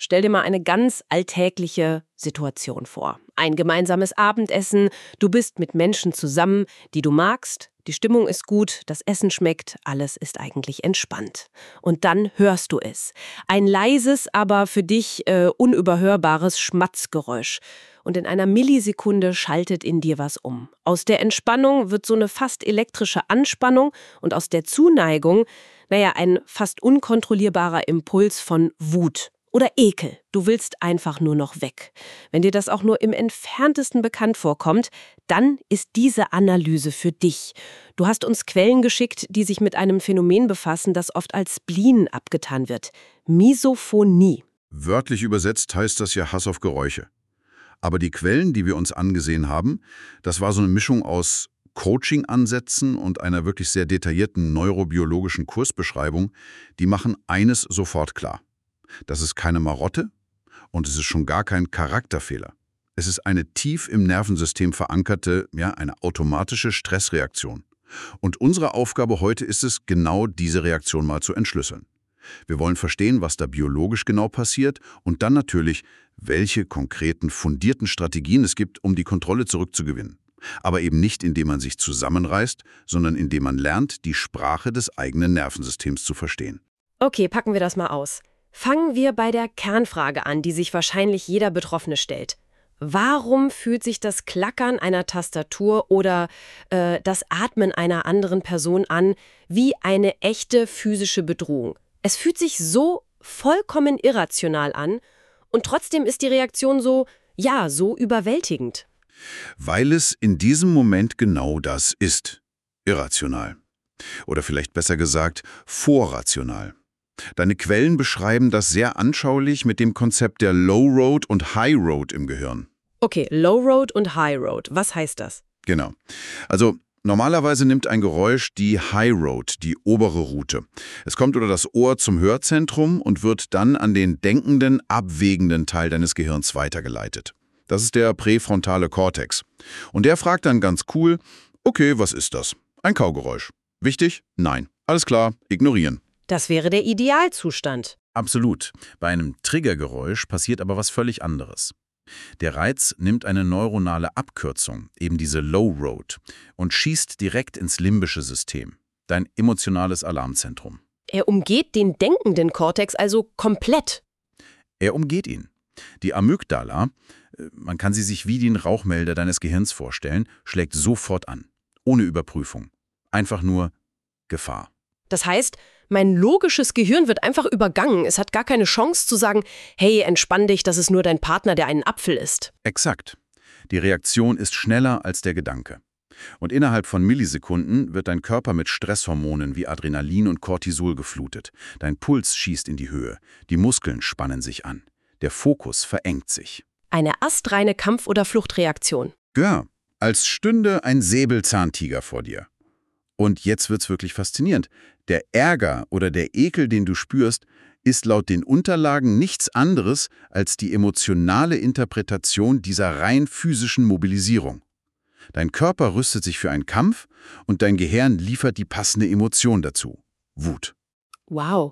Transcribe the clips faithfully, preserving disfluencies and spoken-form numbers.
Stell dir mal eine ganz alltägliche Situation vor. Ein gemeinsames Abendessen, du bist mit Menschen zusammen, die du magst, die Stimmung ist gut, das Essen schmeckt, alles ist eigentlich entspannt. Und dann hörst du es. Ein leises, aber für dich äh, unüberhörbares Schmatzgeräusch. Und in einer Millisekunde schaltet in dir was um. Aus der Entspannung wird so eine fast elektrische Anspannung und aus der Zuneigung, naja, ein fast unkontrollierbarer Impuls von Wut oder Ekel. Du willst einfach nur noch weg. Wenn dir das auch nur im entferntesten bekannt vorkommt, dann ist diese Analyse für dich. Du hast uns Quellen geschickt, die sich mit einem Phänomen befassen, das oft als Spleen abgetan wird. Misophonie. Wörtlich übersetzt heißt das ja Hass auf Geräusche. Aber die Quellen, die wir uns angesehen haben, das war so eine Mischung aus Coaching-Ansätzen und einer wirklich sehr detaillierten neurobiologischen Kursbeschreibung, die machen eines sofort klar. Das ist keine Marotte und es ist schon gar kein Charakterfehler. Es ist eine tief im Nervensystem verankerte, ja, eine automatische Stressreaktion. Und unsere Aufgabe heute ist es, genau diese Reaktion mal zu entschlüsseln. Wir wollen verstehen, was da biologisch genau passiert und dann natürlich, welche konkreten, fundierten Strategien es gibt, um die Kontrolle zurückzugewinnen. Aber eben nicht, indem man sich zusammenreißt, sondern indem man lernt, die Sprache des eigenen Nervensystems zu verstehen. Okay, packen wir das mal aus. Fangen wir bei der Kernfrage an, die sich wahrscheinlich jeder Betroffene stellt. Warum fühlt sich das Klackern einer Tastatur oder äh, das Atmen einer anderen Person an wie eine echte physische Bedrohung? Es fühlt sich so vollkommen irrational an und trotzdem ist die Reaktion so, ja, so überwältigend. Weil es in diesem Moment genau das ist. Irrational. Oder vielleicht besser gesagt, vorrational. Deine Quellen beschreiben das sehr anschaulich mit dem Konzept der Low Road und High Road im Gehirn. Okay, Low Road und High Road. Was heißt das? Genau. Also normalerweise nimmt ein Geräusch die High Road, die obere Route. Es kommt über das Ohr zum Hörzentrum und wird dann an den denkenden, abwägenden Teil deines Gehirns weitergeleitet. Das ist der präfrontale Kortex. Und der fragt dann ganz cool, okay, was ist das? Ein Kaugeräusch. Wichtig? Nein. Alles klar, ignorieren. Das wäre der Idealzustand. Absolut. Bei einem Triggergeräusch passiert aber was völlig anderes. Der Reiz nimmt eine neuronale Abkürzung, eben diese Low Road, und schießt direkt ins limbische System, dein emotionales Alarmzentrum. Er umgeht den denkenden Kortex also komplett. Er umgeht ihn. Die Amygdala, man kann sie sich wie den Rauchmelder deines Gehirns vorstellen, schlägt sofort an, ohne Überprüfung. Einfach nur Gefahr. Das heißt, mein logisches Gehirn wird einfach übergangen. Es hat gar keine Chance zu sagen, hey, entspann dich, das ist nur dein Partner, der einen Apfel isst. Exakt. Die Reaktion ist schneller als der Gedanke. Und innerhalb von Millisekunden wird dein Körper mit Stresshormonen wie Adrenalin und Cortisol geflutet. Dein Puls schießt in die Höhe. Die Muskeln spannen sich an. Der Fokus verengt sich. Eine astreine Kampf- oder Fluchtreaktion. Ja, als stünde ein Säbelzahntiger vor dir. Und jetzt wird's wirklich faszinierend. Der Ärger oder der Ekel, den du spürst, ist laut den Unterlagen nichts anderes als die emotionale Interpretation dieser rein physischen Mobilisierung. Dein Körper rüstet sich für einen Kampf und dein Gehirn liefert die passende Emotion dazu. Wut. Wow.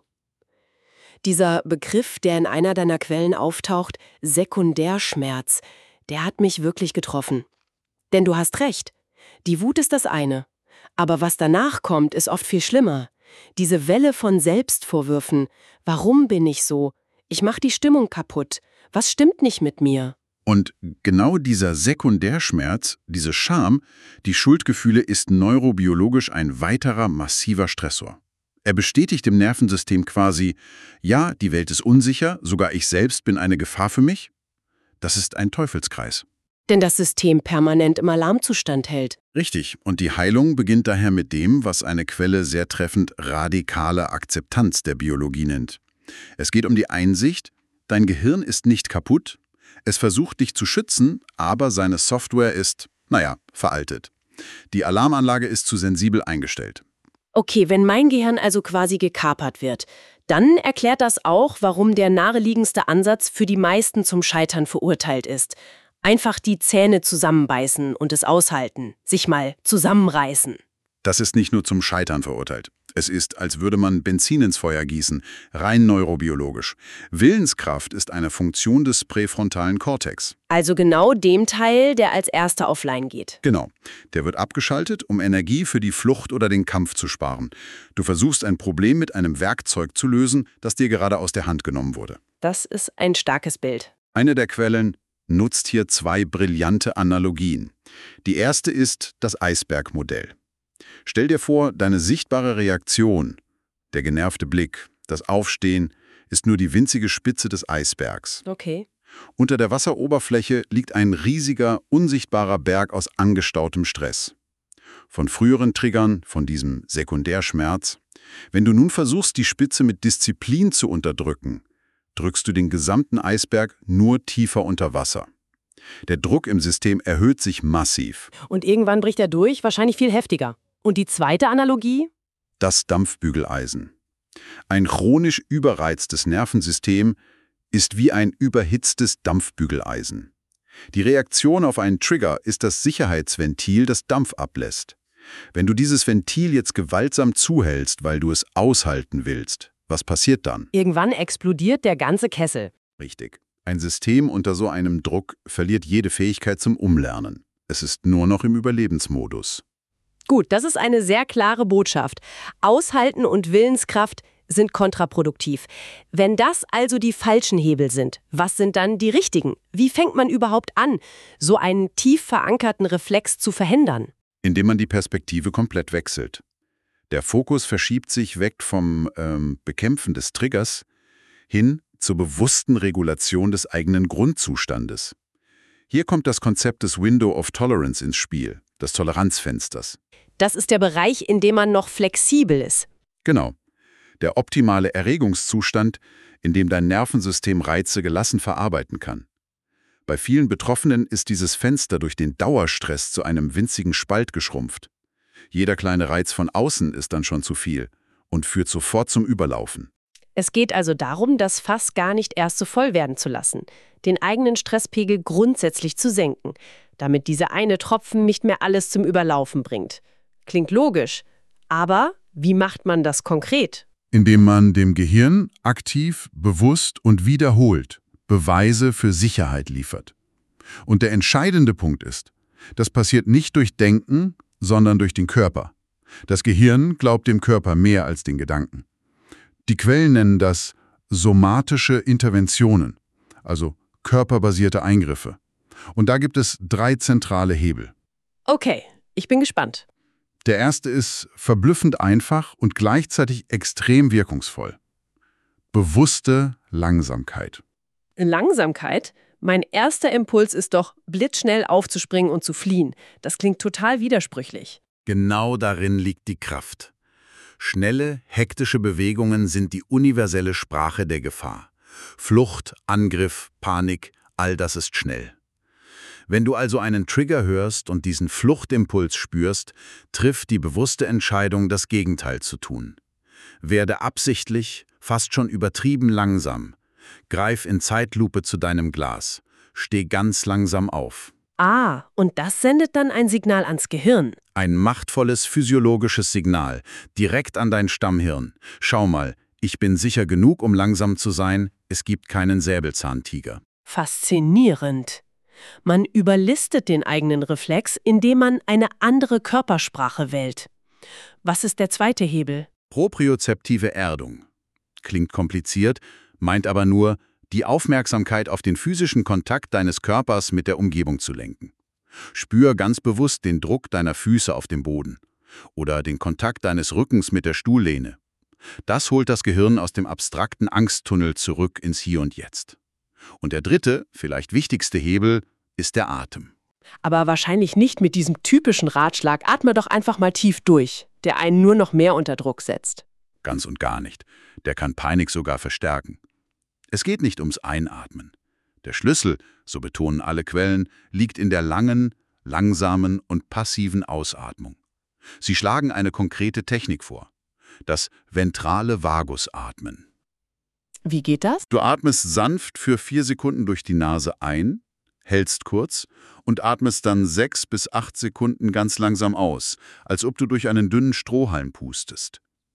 Dieser Begriff, der in einer deiner Quellen auftaucht, Sekundärschmerz, der hat mich wirklich getroffen. Denn du hast recht, die Wut ist das eine. Aber was danach kommt, ist oft viel schlimmer. Diese Welle von Selbstvorwürfen. Warum bin ich so? Ich mache die Stimmung kaputt. Was stimmt nicht mit mir? Und genau dieser Sekundärschmerz, diese Scham, die Schuldgefühle ist neurobiologisch ein weiterer massiver Stressor. Er bestätigt im Nervensystem quasi, ja, die Welt ist unsicher, sogar ich selbst bin eine Gefahr für mich. Das ist ein Teufelskreis. Denn das System permanent im Alarmzustand hält. Richtig. Und die Heilung beginnt daher mit dem, was eine Quelle sehr treffend radikale Akzeptanz der Biologie nennt. Es geht um die Einsicht, dein Gehirn ist nicht kaputt, es versucht dich zu schützen, aber seine Software ist, naja, veraltet. Die Alarmanlage ist zu sensibel eingestellt. Okay, wenn mein Gehirn also quasi gekapert wird, dann erklärt das auch, warum der naheliegendste Ansatz für die meisten zum Scheitern verurteilt ist. Einfach die Zähne zusammenbeißen und es aushalten, sich mal zusammenreißen. Das ist nicht nur zum Scheitern verurteilt. Es ist, als würde man Benzin ins Feuer gießen, rein neurobiologisch. Willenskraft ist eine Funktion des präfrontalen Kortex. Also genau dem Teil, der als erster offline geht. Genau. Der wird abgeschaltet, um Energie für die Flucht oder den Kampf zu sparen. Du versuchst ein Problem mit einem Werkzeug zu lösen, das dir gerade aus der Hand genommen wurde. Das ist ein starkes Bild. Eine der Quellen nutzt hier zwei brillante Analogien. Die erste ist das Eisbergmodell. Stell dir vor, deine sichtbare Reaktion, der genervte Blick, das Aufstehen, ist nur die winzige Spitze des Eisbergs. Okay. Unter der Wasseroberfläche liegt ein riesiger, unsichtbarer Berg aus angestautem Stress. Von früheren Triggern, von diesem Sekundärschmerz. Wenn du nun versuchst, die Spitze mit Disziplin zu unterdrücken, drückst du den gesamten Eisberg nur tiefer unter Wasser. Der Druck im System erhöht sich massiv. Und irgendwann bricht er durch, wahrscheinlich viel heftiger. Und die zweite Analogie? Das Dampfbügeleisen. Ein chronisch überreiztes Nervensystem ist wie ein überhitztes Dampfbügeleisen. Die Reaktion auf einen Trigger ist das Sicherheitsventil, das Dampf ablässt. Wenn du dieses Ventil jetzt gewaltsam zuhältst, weil du es aushalten willst, was passiert dann? Irgendwann explodiert der ganze Kessel. Richtig. Ein System unter so einem Druck verliert jede Fähigkeit zum Umlernen. Es ist nur noch im Überlebensmodus. Gut, das ist eine sehr klare Botschaft. Aushalten und Willenskraft sind kontraproduktiv. Wenn das also die falschen Hebel sind, was sind dann die richtigen? Wie fängt man überhaupt an, so einen tief verankerten Reflex zu verhindern? Indem man die Perspektive komplett wechselt. Der Fokus verschiebt sich weg vom ähm, Bekämpfen des Triggers hin zur bewussten Regulation des eigenen Grundzustandes. Hier kommt das Konzept des Window of Tolerance ins Spiel, des Toleranzfensters. Das ist der Bereich, in dem man noch flexibel ist. Genau. Der optimale Erregungszustand, in dem dein Nervensystem Reize gelassen verarbeiten kann. Bei vielen Betroffenen ist dieses Fenster durch den Dauerstress zu einem winzigen Spalt geschrumpft. Jeder kleine Reiz von außen ist dann schon zu viel und führt sofort zum Überlaufen. Es geht also darum, das Fass gar nicht erst so voll werden zu lassen, den eigenen Stresspegel grundsätzlich zu senken, damit dieser eine Tropfen nicht mehr alles zum Überlaufen bringt. Klingt logisch, aber wie macht man das konkret? Indem man dem Gehirn aktiv, bewusst und wiederholt Beweise für Sicherheit liefert. Und der entscheidende Punkt ist, das passiert nicht durch Denken, sondern durch den Körper. Das Gehirn glaubt dem Körper mehr als den Gedanken. Die Quellen nennen das somatische Interventionen, also körperbasierte Eingriffe. Und da gibt es drei zentrale Hebel. Okay, ich bin gespannt. Der erste ist verblüffend einfach und gleichzeitig extrem wirkungsvoll. Bewusste Langsamkeit. Langsamkeit? Mein erster Impuls ist doch, blitzschnell aufzuspringen und zu fliehen. Das klingt total widersprüchlich. Genau darin liegt die Kraft. Schnelle, hektische Bewegungen sind die universelle Sprache der Gefahr. Flucht, Angriff, Panik, all das ist schnell. Wenn du also einen Trigger hörst und diesen Fluchtimpuls spürst, triff die bewusste Entscheidung, das Gegenteil zu tun. Werde absichtlich, fast schon übertrieben langsam. Greif in Zeitlupe zu deinem Glas. Steh ganz langsam auf. Ah, und das sendet dann ein Signal ans Gehirn. Ein machtvolles physiologisches Signal, direkt an dein Stammhirn. Schau mal, ich bin sicher genug, um langsam zu sein, es gibt keinen Säbelzahntiger. Faszinierend. Man überlistet den eigenen Reflex, indem man eine andere Körpersprache wählt. Was ist der zweite Hebel? Propriozeptive Erdung. Klingt kompliziert, meint aber nur, die Aufmerksamkeit auf den physischen Kontakt deines Körpers mit der Umgebung zu lenken. Spür ganz bewusst den Druck deiner Füße auf dem Boden oder den Kontakt deines Rückens mit der Stuhllehne. Das holt das Gehirn aus dem abstrakten Angsttunnel zurück ins Hier und Jetzt. Und der dritte, vielleicht wichtigste Hebel, ist der Atem. Aber wahrscheinlich nicht mit diesem typischen Ratschlag, atme doch einfach mal tief durch, der einen nur noch mehr unter Druck setzt. Ganz und gar nicht. Der kann Panik sogar verstärken. Es geht nicht ums Einatmen. Der Schlüssel, so betonen alle Quellen, liegt in der langen, langsamen und passiven Ausatmung. Sie schlagen eine konkrete Technik vor. Das ventrale Vagusatmen. Wie geht das? Du atmest sanft für vier Sekunden durch die Nase ein, hältst kurz und atmest dann sechs bis acht Sekunden ganz langsam aus, als ob du durch einen dünnen Strohhalm pustest.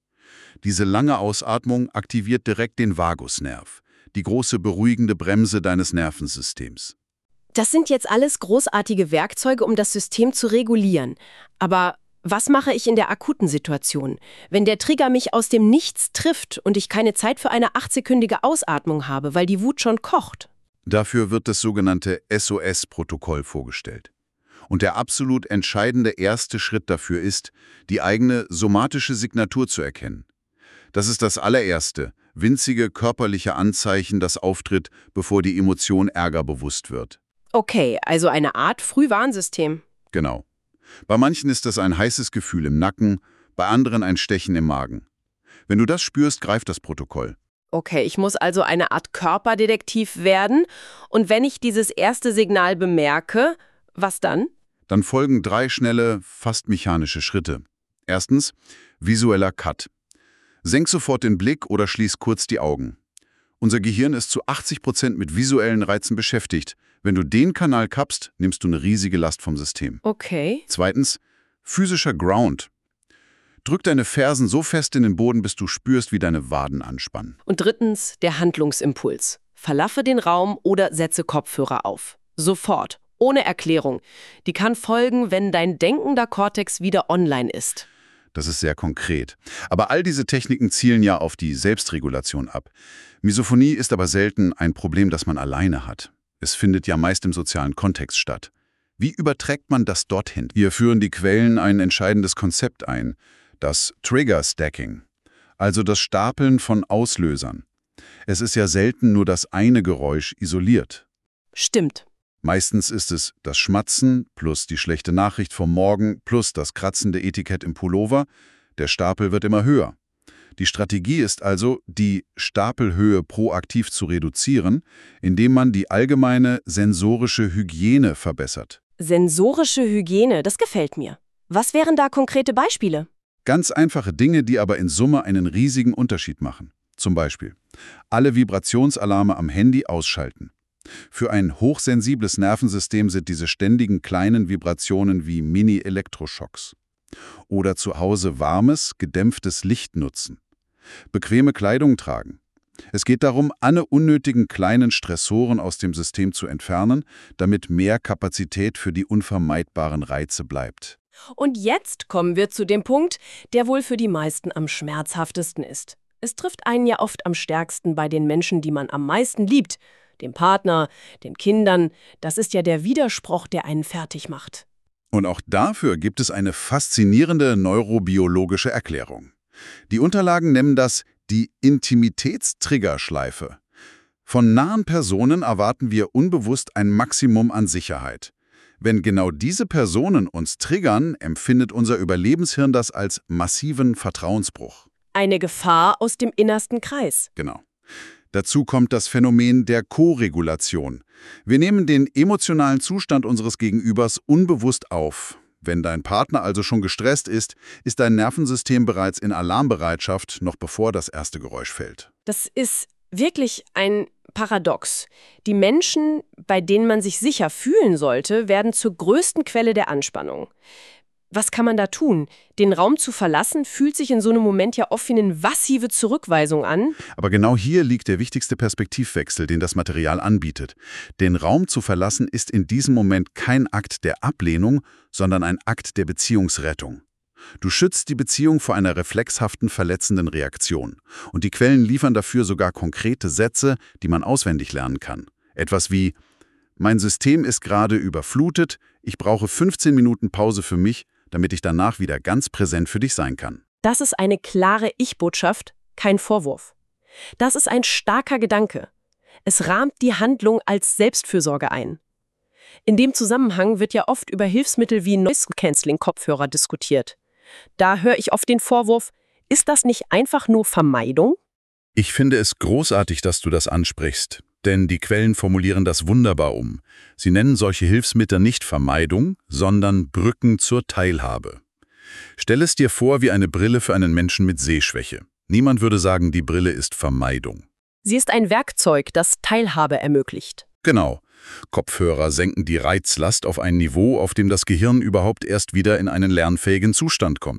Diese lange Ausatmung aktiviert direkt den Vagusnerv, die große beruhigende Bremse deines Nervensystems. Das sind jetzt alles großartige Werkzeuge, um das System zu regulieren. Aber was mache ich in der akuten Situation, wenn der Trigger mich aus dem Nichts trifft und ich keine Zeit für eine achtsekündige Ausatmung habe, weil die Wut schon kocht? Dafür wird das sogenannte S O S-Protokoll vorgestellt. Und der absolut entscheidende erste Schritt dafür ist, die eigene somatische Signatur zu erkennen. Das ist das allererste, winzige körperliche Anzeichen, das auftritt, bevor die Emotion Ärger bewusst wird. Okay, also eine Art Frühwarnsystem. Genau. Bei manchen ist das ein heißes Gefühl im Nacken, bei anderen ein Stechen im Magen. Wenn du das spürst, greift das Protokoll. Okay, ich muss also eine Art Körperdetektiv werden. Und wenn ich dieses erste Signal bemerke, was dann? Dann folgen drei schnelle, fast mechanische Schritte. Erstens, visueller Cut. Senk sofort den Blick oder schließ kurz die Augen. Unser Gehirn ist zu achtzig Prozent mit visuellen Reizen beschäftigt. Wenn du den Kanal kappst, nimmst du eine riesige Last vom System. Okay. Zweitens, physischer Ground. Drück deine Fersen so fest in den Boden, bis du spürst, wie deine Waden anspannen. Und drittens, der Handlungsimpuls. Verlasse den Raum oder setze Kopfhörer auf. Sofort. Ohne Erklärung. Die kann folgen, wenn dein denkender Kortex wieder online ist. Das ist sehr konkret. Aber all diese Techniken zielen ja auf die Selbstregulation ab. Misophonie ist aber selten ein Problem, das man alleine hat. Es findet ja meist im sozialen Kontext statt. Wie überträgt man das dorthin? Hier führen die Quellen ein entscheidendes Konzept ein, das Trigger-Stacking, also das Stapeln von Auslösern. Es ist ja selten nur das eine Geräusch isoliert. Stimmt. Meistens ist es das Schmatzen plus die schlechte Nachricht vom Morgen plus das kratzende Etikett im Pullover. Der Stapel wird immer höher. Die Strategie ist also, die Stapelhöhe proaktiv zu reduzieren, indem man die allgemeine sensorische Hygiene verbessert. Sensorische Hygiene, das gefällt mir. Was wären da konkrete Beispiele? Ganz einfache Dinge, die aber in Summe einen riesigen Unterschied machen. Zum Beispiel alle Vibrationsalarme am Handy ausschalten. Für ein hochsensibles Nervensystem sind diese ständigen kleinen Vibrationen wie Mini-Elektroschocks. Oder zu Hause warmes, gedämpftes Licht nutzen. Bequeme Kleidung tragen. Es geht darum, alle unnötigen kleinen Stressoren aus dem System zu entfernen, damit mehr Kapazität für die unvermeidbaren Reize bleibt. Und jetzt kommen wir zu dem Punkt, der wohl für die meisten am schmerzhaftesten ist. Es trifft einen ja oft am stärksten bei den Menschen, die man am meisten liebt. Dem Partner, den Kindern. Das ist ja der Widerspruch, der einen fertig macht. Und auch dafür gibt es eine faszinierende neurobiologische Erklärung. Die Unterlagen nennen das die Intimitätstriggerschleife. Von nahen Personen erwarten wir unbewusst ein Maximum an Sicherheit. Wenn genau diese Personen uns triggern, empfindet unser Überlebenshirn das als massiven Vertrauensbruch. Eine Gefahr aus dem innersten Kreis. Genau. Dazu kommt das Phänomen der Koregulation. Wir nehmen den emotionalen Zustand unseres Gegenübers unbewusst auf. Wenn dein Partner also schon gestresst ist, ist dein Nervensystem bereits in Alarmbereitschaft, noch bevor das erste Geräusch fällt. Das ist wirklich ein Paradox. Die Menschen, bei denen man sich sicher fühlen sollte, werden zur größten Quelle der Anspannung. Was kann man da tun? Den Raum zu verlassen, fühlt sich in so einem Moment ja oft wie eine massive Zurückweisung an. Aber genau hier liegt der wichtigste Perspektivwechsel, den das Material anbietet. Den Raum zu verlassen ist in diesem Moment kein Akt der Ablehnung, sondern ein Akt der Beziehungsrettung. Du schützt die Beziehung vor einer reflexhaften, verletzenden Reaktion. Und die Quellen liefern dafür sogar konkrete Sätze, die man auswendig lernen kann. Etwas wie: Mein System ist gerade überflutet, ich brauche fünfzehn Minuten Pause für mich, damit ich danach wieder ganz präsent für dich sein kann. Das ist eine klare Ich-Botschaft, kein Vorwurf. Das ist ein starker Gedanke. Es rahmt die Handlung als Selbstfürsorge ein. In dem Zusammenhang wird ja oft über Hilfsmittel wie Noise-Canceling-Kopfhörer diskutiert. Da höre ich oft den Vorwurf, ist das nicht einfach nur Vermeidung? Ich finde es großartig, dass du das ansprichst. Denn die Quellen formulieren das wunderbar um. Sie nennen solche Hilfsmittel nicht Vermeidung, sondern Brücken zur Teilhabe. Stell es dir vor wie eine Brille für einen Menschen mit Sehschwäche. Niemand würde sagen, die Brille ist Vermeidung. Sie ist ein Werkzeug, das Teilhabe ermöglicht. Genau. Kopfhörer senken die Reizlast auf ein Niveau, auf dem das Gehirn überhaupt erst wieder in einen lernfähigen Zustand kommt.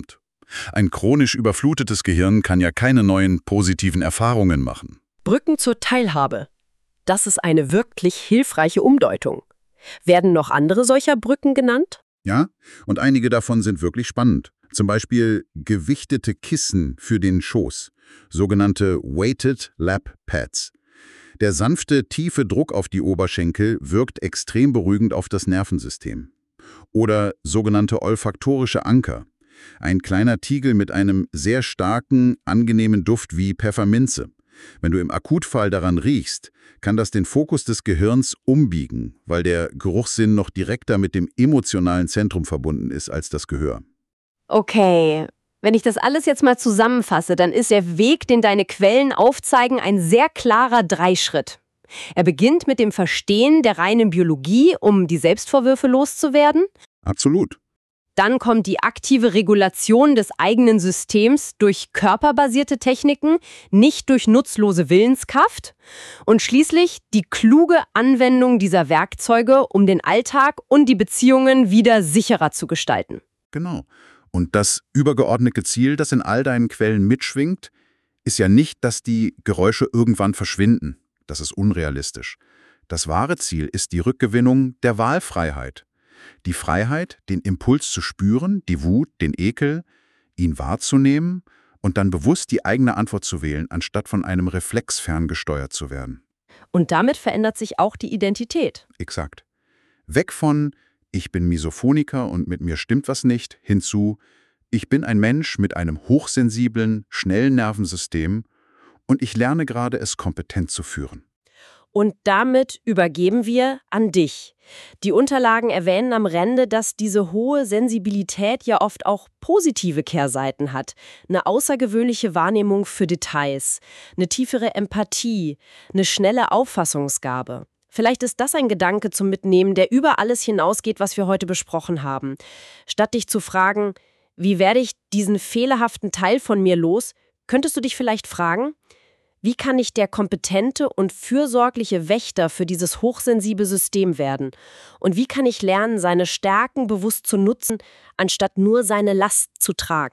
Ein chronisch überflutetes Gehirn kann ja keine neuen positiven Erfahrungen machen. Brücken zur Teilhabe. Das ist eine wirklich hilfreiche Umdeutung. Werden noch andere solcher Brücken genannt? Ja, und einige davon sind wirklich spannend. Zum Beispiel gewichtete Kissen für den Schoß, sogenannte Weighted Lap Pads. Der sanfte, tiefe Druck auf die Oberschenkel wirkt extrem beruhigend auf das Nervensystem. Oder sogenannte olfaktorische Anker. Ein kleiner Tiegel mit einem sehr starken, angenehmen Duft wie Pfefferminze. Wenn du im Akutfall daran riechst, kann das den Fokus des Gehirns umbiegen, weil der Geruchssinn noch direkter mit dem emotionalen Zentrum verbunden ist als das Gehör. Okay, wenn ich das alles jetzt mal zusammenfasse, dann ist der Weg, den deine Quellen aufzeigen, ein sehr klarer Dreischritt. Er beginnt mit dem Verstehen der reinen Biologie, um die Selbstvorwürfe loszuwerden. Absolut. Dann kommt die aktive Regulation des eigenen Systems durch körperbasierte Techniken, nicht durch nutzlose Willenskraft. Und schließlich die kluge Anwendung dieser Werkzeuge, um den Alltag und die Beziehungen wieder sicherer zu gestalten. Genau. Und das übergeordnete Ziel, das in all deinen Quellen mitschwingt, ist ja nicht, dass die Geräusche irgendwann verschwinden. Das ist unrealistisch. Das wahre Ziel ist die Rückgewinnung der Wahlfreiheit. Die Freiheit, den Impuls zu spüren, die Wut, den Ekel, ihn wahrzunehmen und dann bewusst die eigene Antwort zu wählen, anstatt von einem Reflex ferngesteuert zu werden. Und damit verändert sich auch die Identität. Exakt. Weg von ich bin Misophoniker und mit mir stimmt was nicht, hinzu ich bin ein Mensch mit einem hochsensiblen, schnellen Nervensystem und ich lerne gerade, es kompetent zu führen. Und damit übergeben wir an dich. Die Unterlagen erwähnen am Rande, dass diese hohe Sensibilität ja oft auch positive Kehrseiten hat. Eine außergewöhnliche Wahrnehmung für Details, eine tiefere Empathie, eine schnelle Auffassungsgabe. Vielleicht ist das ein Gedanke zum Mitnehmen, der über alles hinausgeht, was wir heute besprochen haben. Statt dich zu fragen, wie werde ich diesen fehlerhaften Teil von mir los, könntest du dich vielleicht fragen, wie kann ich der kompetente und fürsorgliche Wächter für dieses hochsensible System werden? Und wie kann ich lernen, seine Stärken bewusst zu nutzen, anstatt nur seine Last zu tragen?